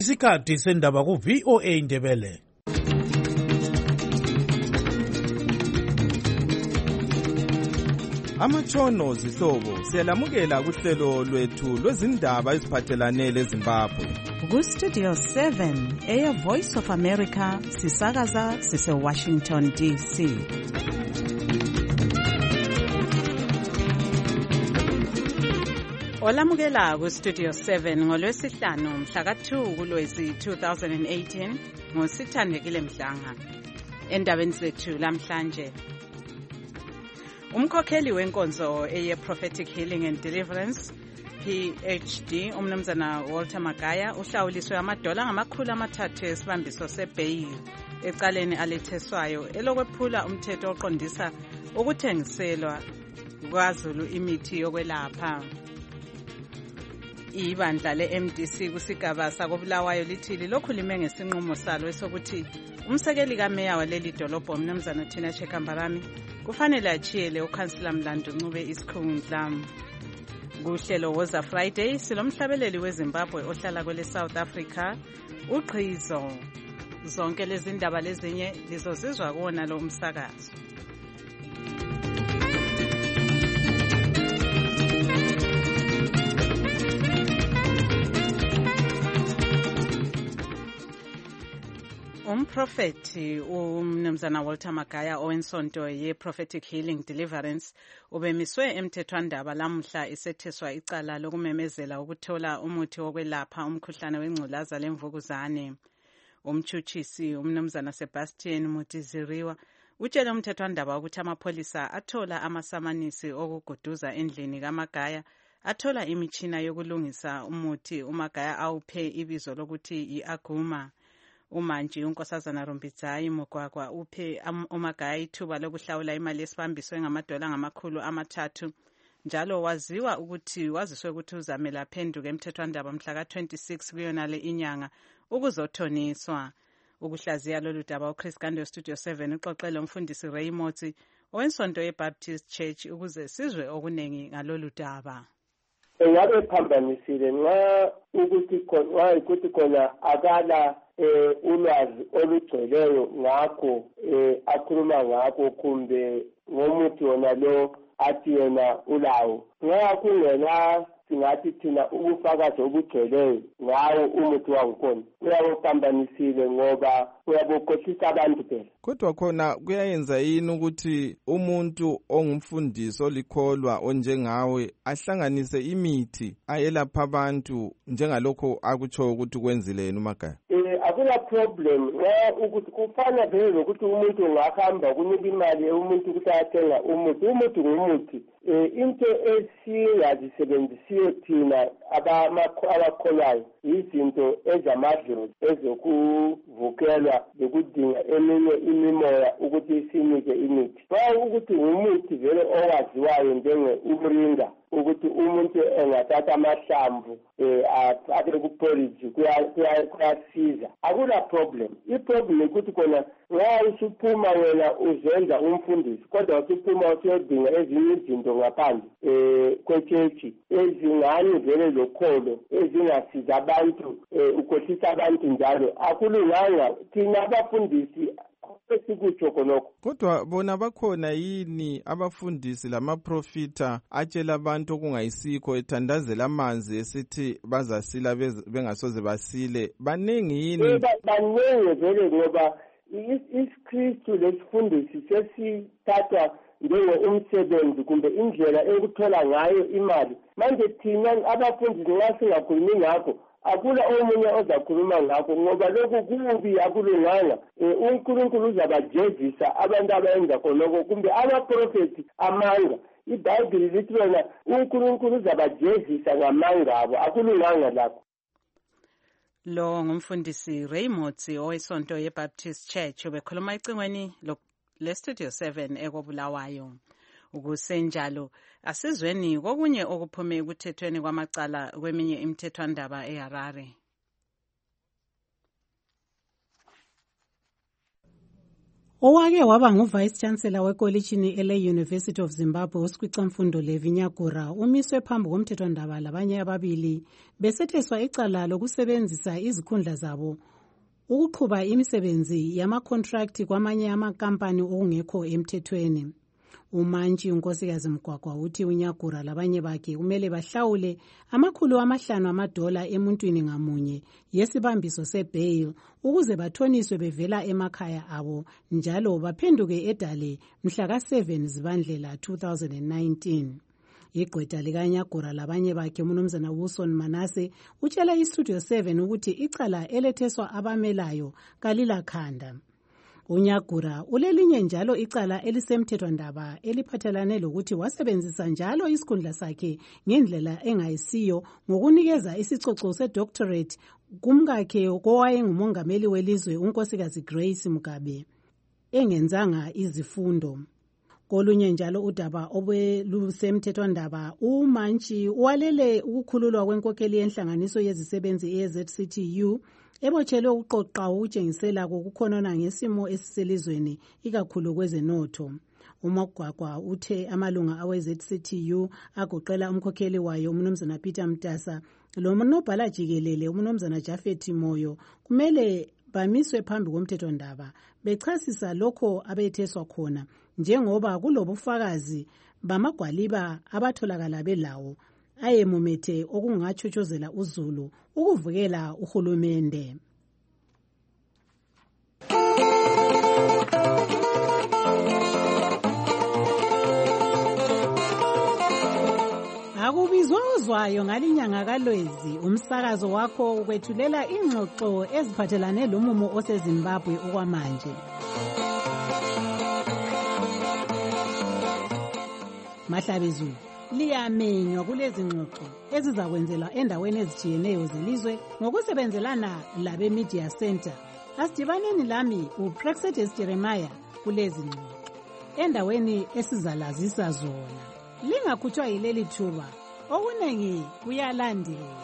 Isikhathi sendaba ku VOA Indebele. Amatshono zihlobo siyalamukela kuhlelo lwethu lwezindaba eziphathelane leZimbabwe. Ku-Studio 7 Air Voice of America sisakaza sise-Washington DC. Olamukela ku-Studio 7 ngolwesihlanu mhla ka-2 kuLwezi 2018 ngosithandekile Mhlanga. Endabeni zethu lamhlanje, umkhokheli wenkonzo eye-Prophetic Healing and Deliverance PhD umnumzana Walter Magaya uhlawuliswe $300 esibambiso se-bail ecaleni aletheswayo elokwephula umthetho oqondisa ukuthengiselwa kwaZulu imithi yokwelapha. Ibandla le-MDC kusigaba sakobulawayo lithi lokhu lime ngesinqumo salo esokuthi umsekeli kameya waleli dolobho umnumzana Tina Chekambarami kufanele achiyele ukhansila Mlando Ncube isikhundla. Kuhlelo Woza Friday silomhlabeleli weZimbabwe ohlala kwele South Africa uGqizo. Zonke lezi ndaba lezinye lizozizwa kuwona lo umsakazo. Umprofeti umnumzana Walter Magaya owensonto ye-Prophetic Healing Deliverance ubemiswe emthethwandaba lamuhla isetheswa icala lokumemezela ukuthola umuthi wokwelapha umkhuhlane wengculaza lemvukuzane. Umtshutshisi umnumzana Sebastian Mutiziriwa utshele umthethwandaba ukuthi amapholisa athola amasamanisi okuguduza endlini kaMagaya, athola imitshina yokulungisa umuthi uMagaya awuphe ibizo lokuthi i-Aguma. Umanji unkosazana Rombidzayi Mugwagwa uphe uMagaya ithuba lokuhlawula imali esibambiswe $300 njalo waziwa ukuthi waziswe ukuthi uzamela phenduka emthethwandaba mhla ka-26 kuyonale inyanga ukuzothoniswa. Ukuhlaziya lolu daba uChris Gande Studio 7 uxoxele umfundisi Ray Motsi owensonto ye-Baptist Church ukuze sizwe okunengi ngalolu daba. Ngabe phambanisile nxa ukuthi khona akala ulwazi olugcweleyo ngakho akhuluma ngakho kumbe ngomuthi wona lo athi yena ulawo. Nxa kungela singathi thina ubufakazi obugcweleyo ngawo umuthi wangikhona uyabophambanisile ngoba uyabokhohlisa abantu phela. Kodwa khona kuyayenza yini ukuthi umuntu ongumfundisi olikholwa onjengawe ahlanganise imithi ayelapha abantu njengalokho akutsho ukuthi kwenzile yena uMagaya? Akula problem ukuthi kufana vele lokuthi umuntu ungahamba kunika imali umuntu ukuthi ayathenga umuthi ngumuthi. Into esingazisebenzisiyo thina abakholwayo izinto ezamadlozi ezokuvukelwa lokudinga eminye imimoya ukuthi sinike imithi. Ukuthi ngumuthi vele owaziwayo njenge-umringa ukuthi umuntu engathatha amahlamvu afake kuporridge kuyasiza. Akula problem. I-problem ukuthi khona nxa usuphuma wena uzenza umfundisi kodwa usuphuma usiyodinga ezinye izinto ngaphandle kwechechi ezingani vele lokholo ezingasiza abantu ukhohlisa abantu njalo akulunganga thina abafundisi esikutsho khonokho. Kodwa bona bakhona yini abafundisi lamaprofita atshela abantu okungayisikho ethandazela amanzi esithi bazasila bengasoze basile? Banengi yini? Banengi vele ngoba isikristu lesifundisi sesithathwa njengomsebenzi kumbe indlela ekuthola ngayo imali. Manje thina abafundisi nxa singakhulumi ngakho akula omunye ozakhuluma ngakho ngoba lokhu kubi akulunganga. uNkulunkulu uzabajezisa abantu abayenza khonokho kumbe amaprofeti amanga. iBhayibhili lithi wena uNkulunkulu uzabajezisa ngamanga abo, akulunganga lakho. Lo ngumfundisi Ray Motsi owesonto ye-Baptist Church ubekhuluma ecingweni le-Studio 7 ekobulawayo. Ukusenjalo asizweni kokunye okuphume ekuthethweni kwamacala kweminye imithethwandaba eHarare. Owake waba ngu-Vice Chancellor wekolitshini ele-University of Zimbabwe uSikwicamfundo Levi Nyagura umiswe phambi komthethwandaba labanye ababili besetheswa icala lokusebenzisa izikhundla zabo ukuqhuba imisebenzi yamakontrakti kwamanye amakampani okungekho emthethweni. Umantshi unkosikazi Mgwagwa uthi uNyagura labanye bakhe kumele bahlawule $500 emuntwini ngamunye yesibambiso sebail ukuze bathoniswe bevela emakhaya abo njalo baphenduke edale mhla ka-7 Zibandlela 2019. Igqwetha likaNyagura labanye bakhe uMnumzana Wilson Manase utshela iStudio 7 ukuthi icala eletheswa abamelayo kalilakhanda. uNyagura ulelinye njalo icala elisemthethwandaba eliphathelane lokuthi wasebenzisa njalo isikhundla sakhe ngendlela engayisiyo ngokunikeza isicoco sedoctorate kumkakhe kowayengumongameli welizwe unkosikazi Grace Mugabe engenzanga izifundo. Kolunye njalo udaba obelusemthethwandaba umantshi walele ukukhululwa kwenkokheli yenhlanganiso yezisebenzi eZCTU ebotshelwe ukuqoqa ukutshengisela kokukhonona ngesimo esiselizweni ikakhulu kwezenotho. uMgwagwa uthe amalunga awe-ZCTU agoqela umkhokheli wayo uMnumzana Peter Mtasa lonobhala jikelele uMnumzana Japhet Moyo kumele bamiswe phambi komthethwandaba bechasisa lokho abetheswa khona njengoba kulobufakazi bamagwaliba abatholakala belawo ayemumethe okungatshotshozela uzulu ukuvukela uhulumende. Akubizwozwayo ngalinyanga kaLwezi umsakazo wakho ukwethulela ingxoxo eziphathelane lomumo oseZimbabwe okwamanje. Mahlabezulu liyamenywa kulezi ngxoxo ezizakwenzelwa endaweni ezitshiyeneyo zelizwe ngokusebenzelana labe Media Center. Asidibaneni lami uPrexetes Jeremiah kulezi ngxoxo endaweni esizalazisa zona. Lingakhutshwa yileli thuba okunengi kuyalandela.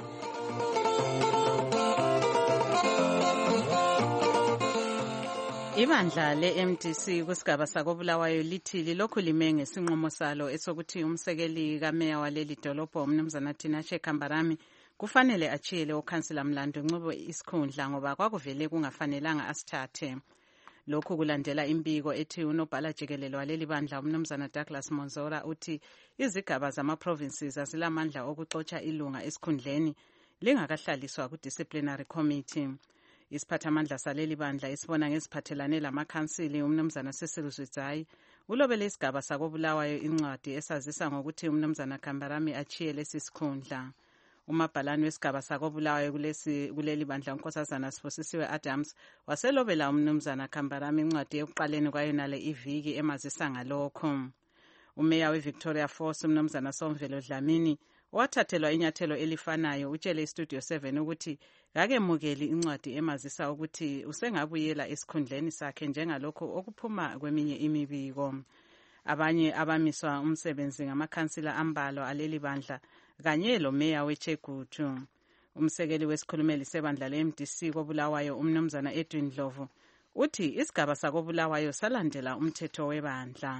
Ibandla le-MDC kusigaba sakobulawayo lithi lilokhu lime ngesinqumo salo esokuthi umsekeli kameya waleli dolobho uMnumzana Tinashe Kambarami kufanele achiyele ukhansila Mlando Ncube isikhundla ngoba kwakuvele kungafanelanga asithathe. Lokhu kulandela imbiko ethi unobhala jikelele waleli bandla uMnumzana Douglas Monzora uthi izigaba zama-provinces azilamandla okuxotsha ilunga esikhundleni lingakahlaliswa ku-disciplinary committee. Isiphathamandla saleli bandla isibona ngeziphathelane lamakhansili uMnumzana Cecil Zwidzayi ulobele isigaba sakobulawayo incwadi esazisa ngokuthi uMnumzana Kambarami achiye lesi sikhundla. Umabhalane wesigaba sakobulawayo kuleli bandla uNkosazana Sibusisiwe Adams waselobela uMnumzana Kambarami incwadi ekuqaleni kwayonale iviki emazisa ngalokho. Umeya weVictoria Falls uMnumzana Somvelo Dlamini wathathelwa inyathelo elifanayo utshele iStudio 7 ukuthi kakemukeli incwadi emazisa ukuthi usengabuyela esikhundleni sakhe njengalokho okuphuma kweminye imibiko. Abanye abamiswa umsebenzi ngamakhansila ambalo aleli bandla kanye lo meya weChegutu. Umsekeli wesikhulumeli sebandla le-MDC kobulawayo uMnumzana Edwin Dlovu uthi isigaba sakobulawayo salandela umthetho webandla.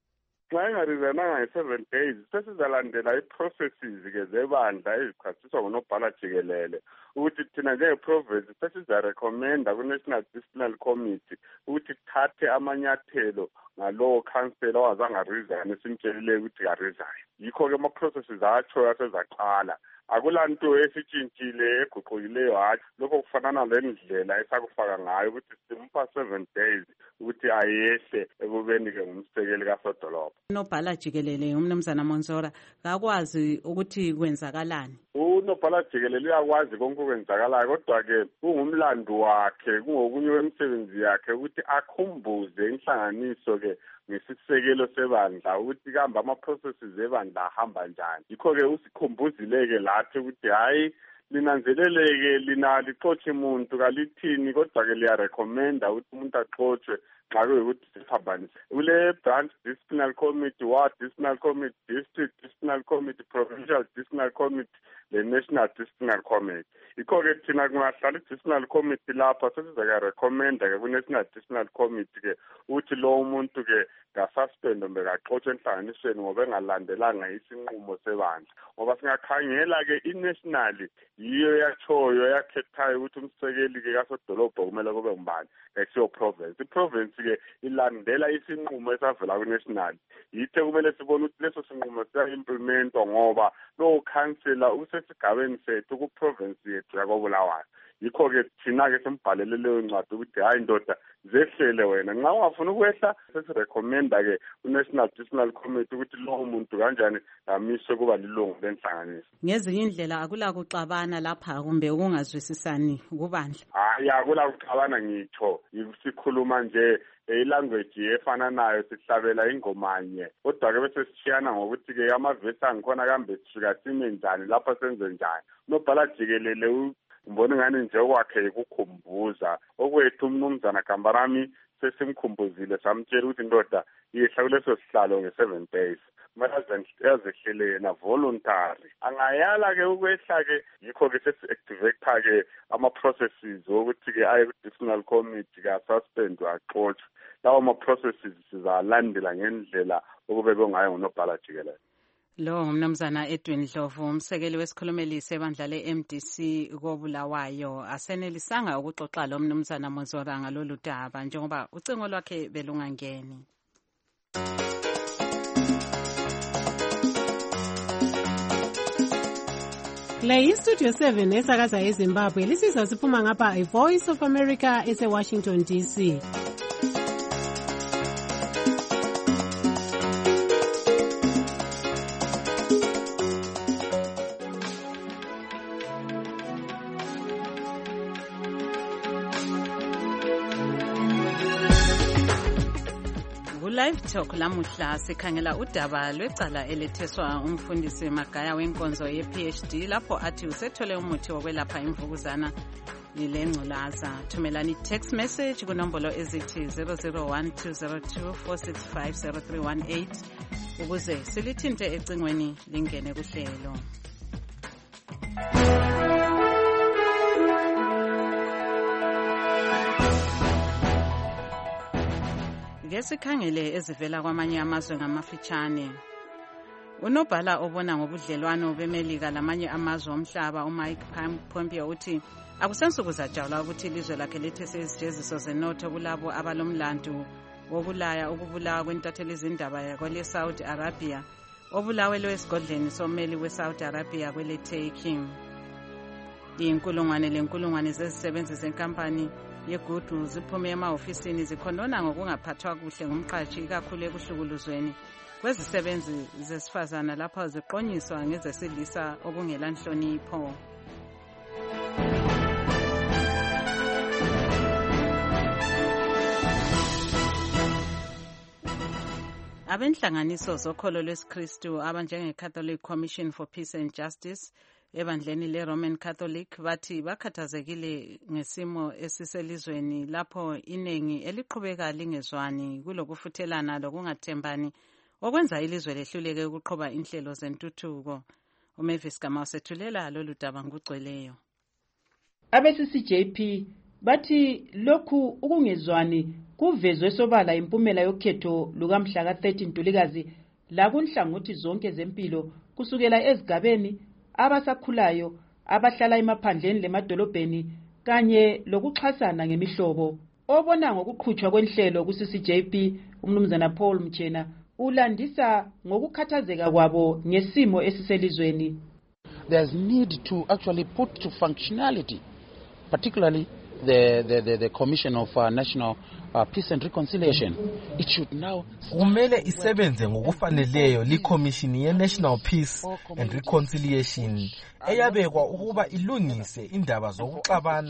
Xa engarizananga nge-7 days sesizalandela i-processes-ke zebandla ezichasiswa ngunobhala jikelele ukuthi thina njenge-province sesizarekhomenda ku-National Disciplinary Committee ukuthi kuthathe amanyathelo ngalowo khansela owazange arizane simtshelile ukuthi karizane. Yikho-ke ama-processes atshoyo asezaqala. Akulanto esitshintshile eguqukileyo hathi lokho kufanana lendlela esakufaka ngayo ukuthi simupha 7 days ukuthi ayehle ekubeni-ke ngumsekeli kasodolobha. Unobhala jikelele uMnumzana Monzora kakwazi ukuthi kwenzakalani. Unobhala jikelele uyakwazi konke okwenzakalayo kodwa-ke kungumlando wakhe kungokunye kwemisebenzi yakhe ukuthi akhumbuze inhlanganiso-ke ngesisekelo sebandla ukuthi kambe ama-processes ebandla ahamba njani. Yikho-ke usikhumbuzile-ke lathi ukuthi hayi linanzeleleke lina lixotshe umuntu kalithini kodwa-ke liyarecommenda ukuthi umuntu axotshwe xa kuyukuthi siphambanise kule branch disciplinary committee, ward disciplinary committee, district disciplinary committee, provincial disciplinary committee le-national disciplinary committee. Yikho-ke thina kungahlala i-disciplinary committee lapha sesizakurecommenda-ke ku-national disciplinary committee-ke ukuthi lowo muntu-ke ngasuspend kumbe kaxotshwe enhlanganisweni ngoba engalandelanga isinqumo sebandla. Ngoba singakhangela-ke i-national yiyo yatshoyo yakhethayo ukuthi umsekeli-ke kasodolobha kumele kube ngubani akusiyo province. I-province-ke ilandela isinqumo esavela ku-national. Yithe kumele sibone ukuthi leso sinqumo siya-implementwa ngoba lowo councillor usesigabeni sethu ku-province yethu yakoBulawayo. Yikho-ke thina-ke simbhalele leyo ncwadi ukuthi hayi ndoda zehlele wena. Nxa ungafuna ukwehla sesirecommenda-ke ku-National Disciplinary Committee ukuthi lowo muntu kanjani amiswe kuba lilungu lenhlanganiso. Ngezinye indlela akula kuxabana lapha kumbe ukungazwisisani kubandla? Hayi akula kuxabana ngitsho. Sikhuluma nje ilanguage efananayo sihlabela ingomanye. Kodwa-ke bese sishiyana ngokuthi-ke amavesi angikhona kambe sifika sime njani lapha senze njani. Unobhala jikelele ngibona ngani nje okwakhe ukukhumbuza okwethu umnumzana Gambarami sesimkhumbuzile samtshela ukuthi indoda yehla kuleso sihlalo nge7 days kumele azehlele yena voluntary angayala-ke ukwehla-ke yikho-ke sesi-activate-ke ama-processes wokuthi-ke aye ku-disciplinary committee-ke asuspendwe axotshwe. Lawo ama-processes sizalandela ngendlela okubekwe ngayo ngunobhala jikelele. Lo ngumnumzana Edwin Ndlovu, umsekeli wesikhulumeli sebandla le-MDC koBulawayo, asenelisanga ukuxoxa lo mnumzana Mozora ngalolu daba njengoba ucingo lwakhe belungangeni. Le iStudio 7 esakaza eZimbabwe lisizwa siphuma ngapha iVoice of America ese-Washington DC. Live Talk lamuhla sikhangela udaba lwecala eletheswa umfundisi Magaya wenkonzo ye-PhD lapho athi usethole umuthi wokwelapha imvukuzana lengculaza. Thumelani text message kunombolo ezithi 0012024650318 ukuze silithinte ecingweni lingene kuhlelo. Ngesikhangele ezivela kwamanye amazwe ngamafitshane. Unobhala obona ngobudlelwano beMelika lamanye amazwe omhlaba uMike Pompeo uthi akusensuku zajawula ukuthi ilizwe lakhe lethese izijeziso zenotho kulabo abalomlandu wokulaya ukubulawa kwentatheli izindaba kwele Saudi Arabia obulawelwe esigodleni someli we-Saudi Arabia kwele Turkey. Inkulungwane zezisebenzi zenkampani yeGudu ziphume emaofisini zikhondona ngokungaphathwa kuhle ngumqashi kakhulu ekuhlukuluzweni kwezisebenzi zesifazana lapho ziqonyiswa ngezesilisa okungela nhlonipho. Abenhlanganiso zokholo lwesikristu abanjenge-Catholic Commission for Peace and Justice ebandleni le-Roman Catholic bathi bakhathazekile ngesimo esiselizweni lapho iningi eliqhubeka lingezwani kulokufuthelana lokungathembani okwenza ilizwe lehluleke ukuqhoba inhlelo zentuthuko. uMavis Kamau sethulela lolu daba ngugcweleyo. Abe-CCJP bathi lokhu ukungezwani kuvezwe sobala impumela yokhetho lukamhla ka-13 Ntulikazi lakunhlangothi zonke zempilo kusukela ezigabeni abasakhulayo abahlala emaphandleni lemadolobheni kanye lokuxhasana ngemihlobo. Obona ngokuqhutshwa kwenhlelo ku-CCJP umnumzana Paul Mchena ulandisa ngokukhathazeka kwabo ngesimo esiselizweni. There's need to actually put to functionality, particularly the Commission of National Peace and Reconciliation. It should now kumele isebenze ngokufaneleyo liCommission ye-National Peace and Reconciliation eyabekwa ukuba ilungise indaba zokuxabana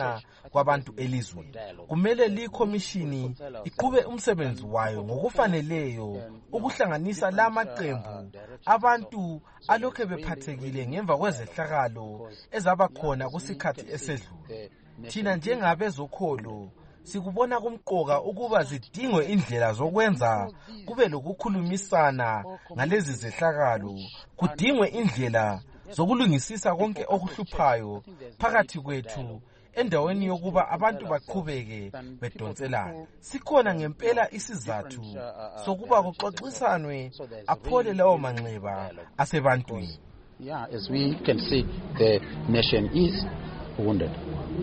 kwabantu elizweni. Kumele likhomishini iqhube umsebenzi wayo ngokufaneleyo ukuhlanganisa la maqembu abantu alokhe bephathekile ngemva kwezehlakalo ezaba khona kusikhathi esedlule. Thina njengabezokholo sikubona kumqoka ukuba zidingwe indlela zokwenza kube lokukhulumisana ngalezi zehlakalo, kudingwe indlela zokulungisisa konke okuhluphayo phakathi kwethu endaweni yokuba abantu baqhubeke bedonselana. Sikhona ngempela isizathu sokuba kuxoxisanwe aphole lawo manxeba asebantwini. As we can see, the nation is wounded.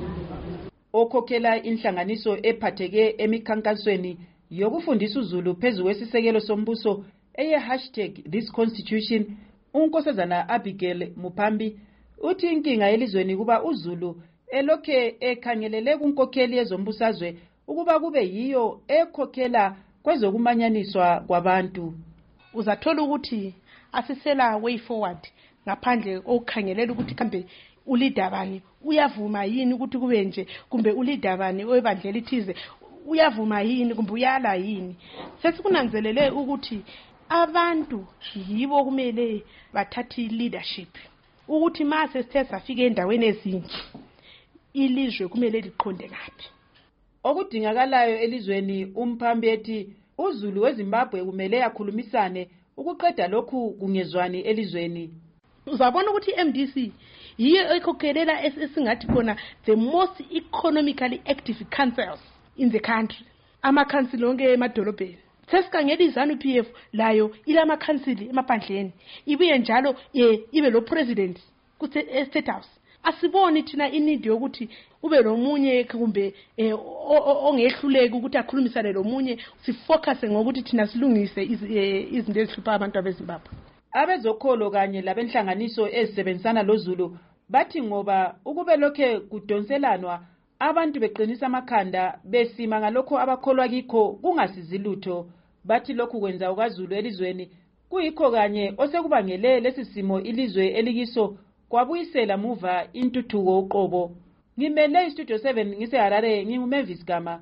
Okhokhela inhlanganiso ephatheke emikhankasweni yokufundisa uZulu phezu kwesisekelo sombuso #ThisConstitution, uNkosazana Abigail Mupambi uthi inkinga elizweni kuba uZulu elokhe ekhangelele kunkokheli yezombusazwe ukuba kube yiyo ekhokhela kwezokumanyaniswa kwabantu. Uzathola ukuthi asisela way forward ngaphandle okukhangelela ukuthi kambe uleader bani uyavuma yini ukuthi kube nje, kumbe uleader bani webandla lithize uyavuma yini kumbe uyala yini. Sesikunanzelele ukuthi abantu yibo kumele bathathe leadership ukuthi mase sithe safika endaweni ezinje ilizwe kumele liqonde ngaphi. Okudingakalayo elizweni umphambi ethi uZulu weZimbabwe kumele yakhulumisane ukuqeda lokhu kungezwani elizweni. Uzabona ukuthi MDC yiyo ekhokhelela esingathi khona the most economically active councils in the country. Amakhansili onke emadolobheni. Sesikhangela iZANU-PF layo ilama council emaphandleni. Ibuye njalo ibe lo president ku State House. Asiboni thina inidi yokuthi ube lomunye kumbe ongehluleki ukuthi akhulumisane lomunye, sifocus ngokuthi thina silungise izinto ezihlupha abantu abeZimbabwe. Abezokholo kanye labenhlanganiso ezisebenzisana loZulu bathi ngoba ukube lokhe kudonselanwa abantu beqinisa amakhanda besima ngalokho abakholwa kikho kungasizi lutho. Bathi lokhu kwenza ukaZulu elizweni kuyikho kanye osekubangele lesisimo ilizwe elikiso kwabuyisela muva intuthuko uqobo. Ngimele iStudio 7 ngiseHarare, nginguMavis Gama.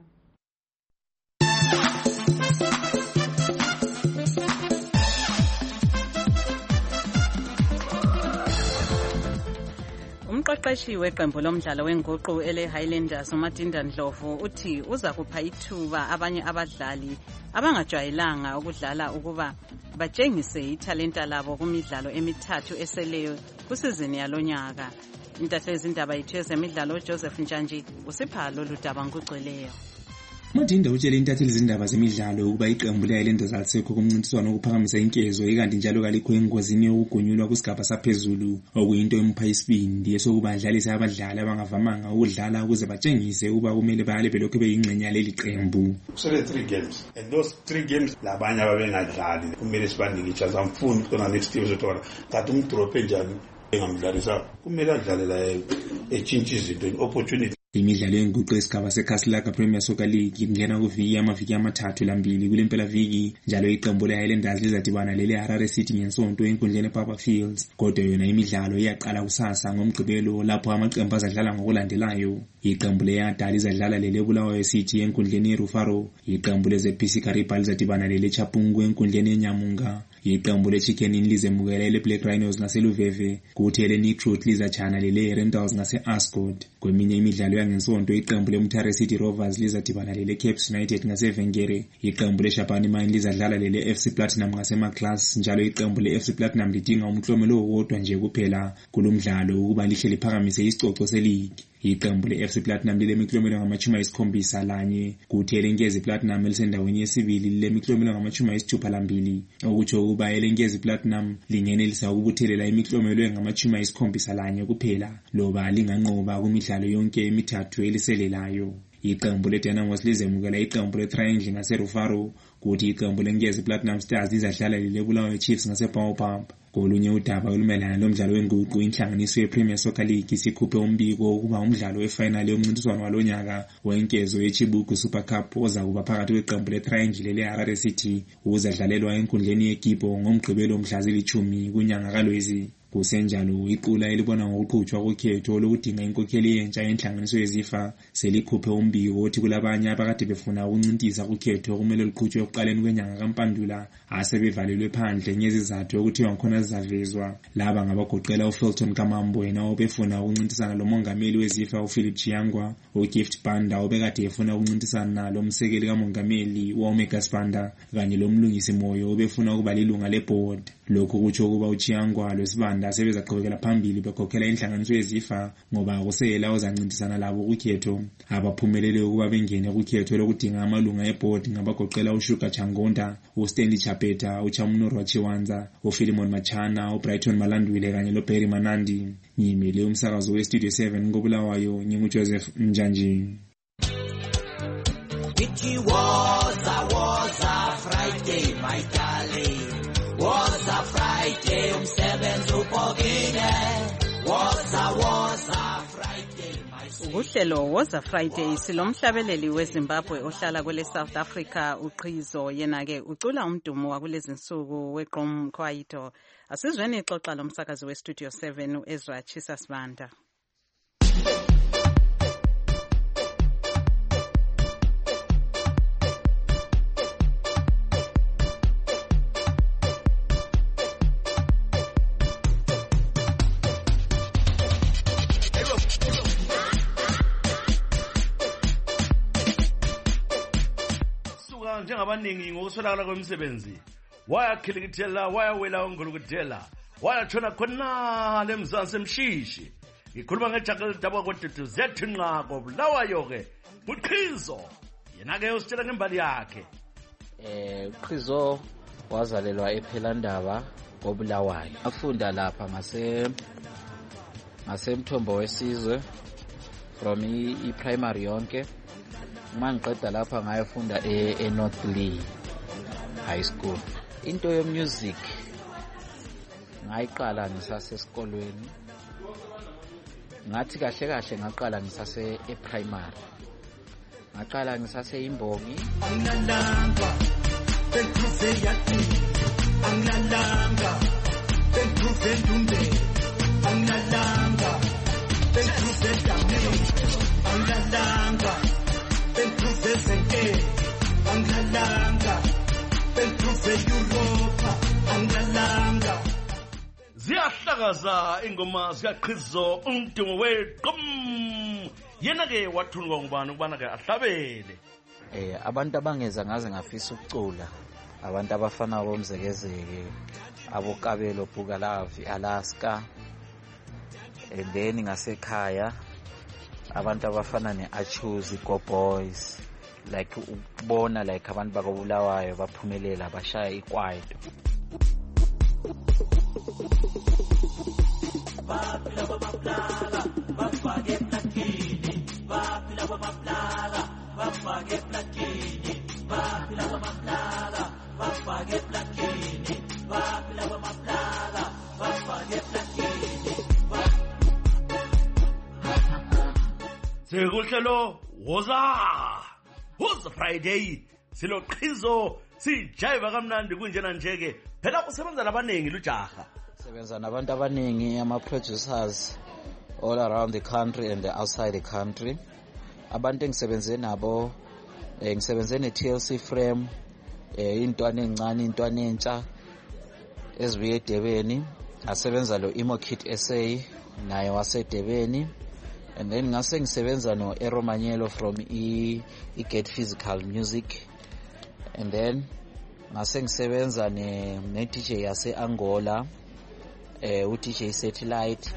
Umqeqeshi weqembu lomdlalo wenguqu ele-Highlanders uMatinda Ndlovu uthi uza kupha ithuba abanye abadlali abangajwayelanga ukudlala ukuba batshengise ithalenta labo kumidlalo emithathu eseleyo kusizini yalonyaka. Intahleli izindaba yethu yezemidlalo Joseph Njanji usipha lolu daba ngokugcweleyo. Matinda utshele intatheli izindaba zemidlalo ukuba iqembu le-Highlanders alisekho kumncintiswano wokuphakamisa inkezo ikanti njalo kalikho engozini yokugunyulwa kusigaba saphezulu okuyinto empha isibindi esokubadlalisa abadlali abangavamanga ukudlala ukuze batshengise ukuba kumele bayabe belokhu beyingxenye yaleli qembu. Kusele 3 games and those 3 games labanye ababengadlali kumele sibanike ichance. Amfuni khona next year uzothola kanti umdrop enjani engamdlalisa kumele adlale la echintshe izinto opportunity. Imidlalo yenguqu esigaba seKhasilaga Premier Soccer League ingena kuviki amaviki amathathu lambili kulempela viki njalo iqembu le-Highlanders lizadibana lele-Harare City ngesonto enkundleni ePapa Fields. Kodwa yona imidlalo iyaqala kusasa ngoMgqibelo lapho amaqembu azadlala ngokulandelayo. Iqembu le-Yada lizadlala lele-Bulawayo City enkundleni yeRufaro. Iqembu le-ZPC Kariba lizadibana lele-Chapungu enkundleni yeNyamunga. Iqembu le-Chicken Inn lizemukela ele-Black Rhinos ngaseLuveve kuthi ele-Nitroot lizatshana lele-Rentals ngase-Ascot. Kweminye imidlalo yangesonto iqembu le-Mutare City Rovers lizadibana lele-Caps United ngase-Vengere. Iqembu le-Shabani Mine lizadlala lele-FC Platinum ngase-Maclass njalo iqembu le-FC Platinum lidinga umklomelo owodwa nje kuphela kulomdlalo ukuba lihle liphakamise isicoco seligi. Iqembu le-FC Platinum lilemiklomelo ngama-71 kuthi elenkezi Platinum elisendaweni yesibili lilemiklomelo ngama-62 okutsho ukuba elenkezi Platinum lingenelisa ukubuthelela imiklomelo engama-71 kuphela loba linganqoba kumidlalo yonke emithathu eliselelayo. Iqembu le-Dynamos lizemukela iqembu le-Triangle ngase-Rufaro kuthi iqembu lenkezi Platinum Stars lizadlala lele-Bulawayo Chiefs ngase-Baobab. Kolunye udaba olumelana lomdlalo wenguqu inhlanganiso ye-Premier Soccer League isikhuphe umbiko ukuba umdlalo wefinal yomncintiswano walonyaka wenkezo yeChibuku Super Cup ozakuba phakathi kweqembu le-Triangle le-Harare City uzadlalelwa enkundleni yeGibo ngoMgqibelo mhla zili-10 kunyanga kaLwezi. Kusenjalo iqula elibona ngokuqhutshwa kokhetho lokudinga inkokheli yentsha yenhlanganiso yezifa selikhuphe umbiko othi kulabanye abakade befuna ukuncintisa kukhetho kumele luqhutshwe ekuqaleni kwenyanga kaMpandula asebevalelwe phandle ngezizathu okuthiwa khona zizavezwa. Laba ngabagoqela uFilton Kamambo yena obefuna ukuncintisana lomongameli wezifa uPhilip Chiyangwa, uGift Banda obekade efuna ukuncintisana lomsekeli kamongameli uOmega Spanda kanye lomlungisi Moyo obefuna ukuba lilunga leboard. Lokhu kutsho ukuba uChiyangwa loSibanda sebezaqhubekela phambili bekhokhela inhlanganiso yezifa ngoba kusela ozancintisana labo kukhetho. Abaphumelele ukuba bengene kukhetho lokudinga amalunga eboard ngabagoqela uShuga Changonda, uStanley Chapeta, uChamnuro Chiwanza, uPhilemon Machana, uBrighton Malandwile kanye loBerry Manandi. Ngimele umsakazo weStudio 7 ngobulawayo nginguJoseph Njanji. It was a Friday, my darling. Was a Friday, umsebenzi ubhokile. Was a Friday, my sweet. Uhlelo was a Friday silomhlabeleli weZimbabwe ohlala kwele South Africa uQhizo yena ke ucula umdumo wakulezi insuku weGqom Kwaito. Asizweni ixoxa lomsakazi weStudio 7 uEzra Chisasibanda. Abaningi ngokuswelakala kwemisebenzi wayakhilekithela wayawela ongolokudela wayatshona khona lemzansi emshishi. Ngikhuluma ngejackal daba kodudu zethu nqako bulawayo ke uQhizo yena ke usitshela ngembali yakhe. uQhizo wazalelwa ePhelandaba koBulawayo. Afunda lapha ngasemthombo wesizwe from i-primary yonke. Mangiqeda lapha ngayofunda eNorth Lee High School. Into yemusic ngayiqala ngisasesikolweni. Ngathi kahle ngaqala ngisase ePrimary. Ngaqala ngisase imbongi. Angilalanga bengiphuze yathi angilalanga bengiphuze ndumbe angilalanga bengiphuze dami angilalanga bengiphuze zenke angilalanga bengiphuze Europa angilalanga. Ziyahlakaza ingoma zikaQhizo umdumo weGqom. Yena ke wathulwa ngubani ukubana ke ahlabele. Abantu abangeza ngaze ngafisa ukucula. Abantu abafana bomzekezeke, abokabelo Bugalavi, Alaska. And then ngasekhaya abantu abafana neAchuzi Go Boys. Like ukubona like abantu bakobulawayo baphumelela bashaya ikwaito. Baphila bamaplaga bafake eplakini baphila bamaplaga bafake eplakini baphila bamaplaga bafake eplakini baphila bamaplaga bafake eplakini. Sekuhlelo woza Friday silo Qhizo sijiva kamnandi kunjena njeke phela usebenza labanengi lujaha. Sebenza nabantu abaningi ama-producers all around the country and outside the country. Abantu engisebenze nabo ngisebenze ne-TLC Frame, intwana encane intwana entsha ezibuye eDebeni. Asebenza lo Imo Kid SA naye waseDebeni. And then ngase ngisebenza no Eromanyelo from Get Physical Music. And then ngase ngisebenza ne DJ yase Angola DJ Satellite.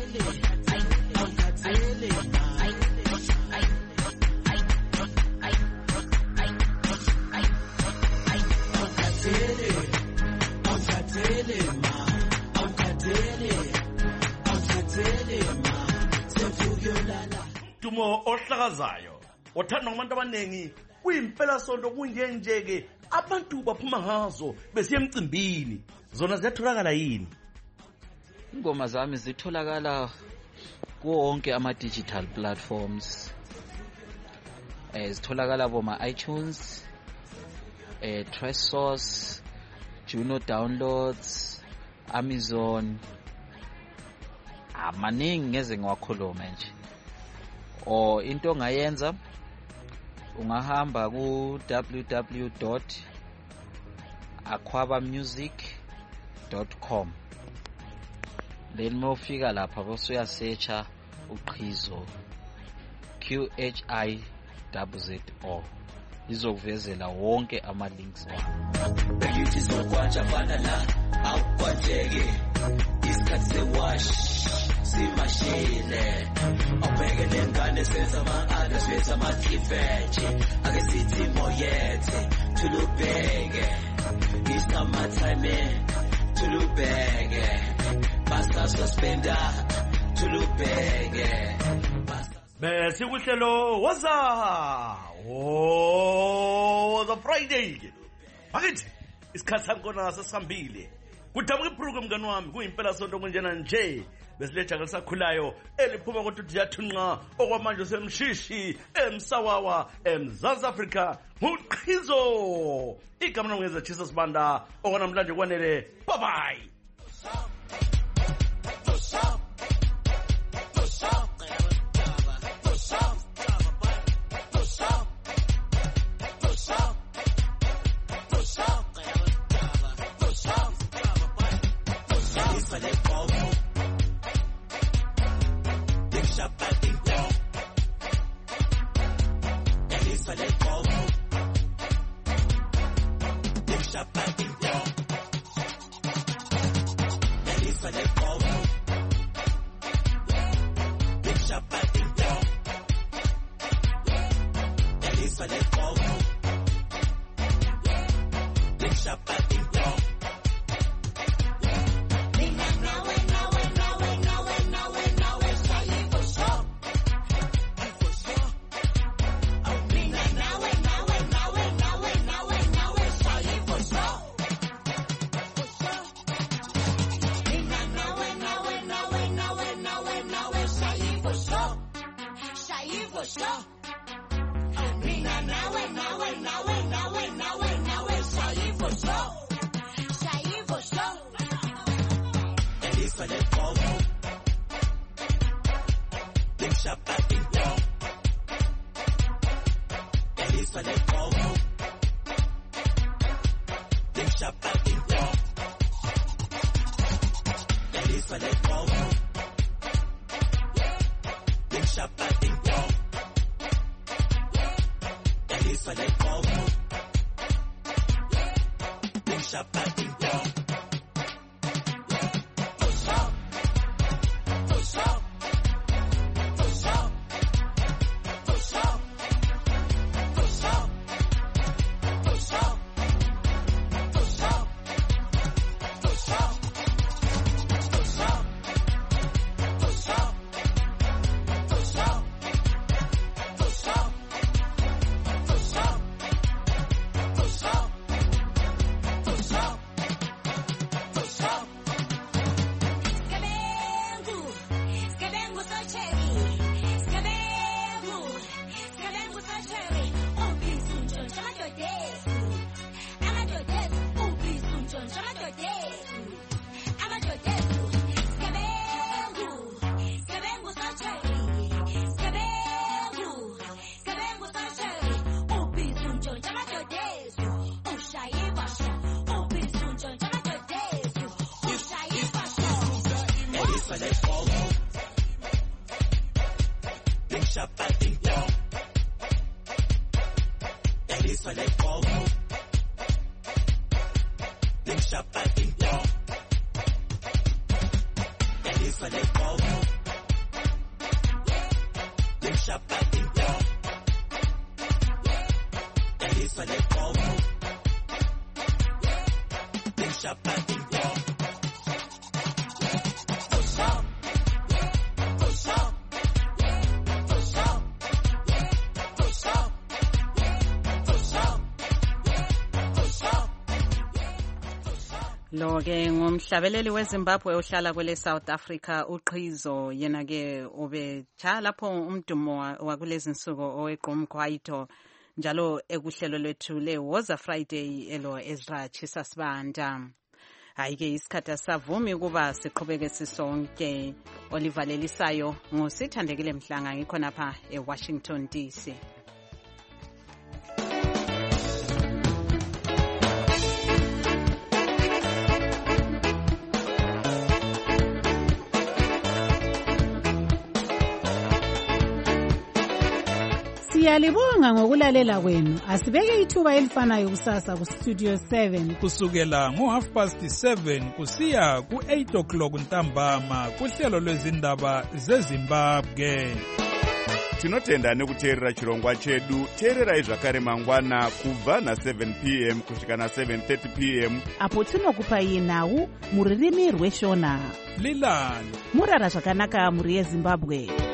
Dumo ohlakazayo othandwa ngabantu abanengi kuyimpela sonto kunjenjeke abantu baphuma ngazo besiye emcimbini. Zona ziyatholakala yini? Ingoma zami zitholakala kuwonke ama-digital platforms. Zitholakala boma-iTunes, TrackSource, Juno Downloads, Amazon, maningi ngeze ngiwakhulume nje. O into ongayenza ungahamba ku www.aquabamusic.com. Then mawufika lapha bese uyasearcha uqhizo QHIZZO. Izokuvezela wonke ama links wakho. Bellithi zokwatsha fana la awukwatsheke isikhathi sewash simashile abheke lengane senza ama-ada senza ama-cliffage ake sithi moyethe tulubheke it's not my time tulubheke basta suspenda tulubheke bese kuhlelo waza the Friday bakithi isikhathi sankona sesihambile kudabuka iprogram mngani wami kuyimpela sonto kunjena nje besilejaga lisakhulayo eliphuma kodwa yathunqa okwamanje semshishi emsawawa eMzansi Afrika nguqhizo igama namngeza Jesus Banda okwanamhlanje kwanele bye bye. Lo ke ngumhlabeleli weZimbabwe ohlala kwele South Africa uqhizo yena ke obecha lapho umdumo wakulezi insuku oweqom kwaito njalo ekuhlelo lwethu le Woza Friday elo Ezra Chisasibanda. Hayi-ke isikhathi asavumi ukuba siqhubeke sisonke. Olivalelisayo ngusithandekile Mhlanga ngikhonapha eWashington DC. Siyalibonga ngokulalela kwenu. Asibeke ithuba elifanayo kusasa ku Studio 7 kusukela ngo7:30 kusiya ku8 o'clock ntambama kuhlelo lwezindaba zeZimbabwe. Tinotenda nekuteerera chirongwa chedu. Teererai zvakare mangwana kubva na7 p.m. kusvika na7:30 p.m. apo tinokupai nhau muririmi rweshona. Lilani murara zvakanaka muri yeZimbabwe.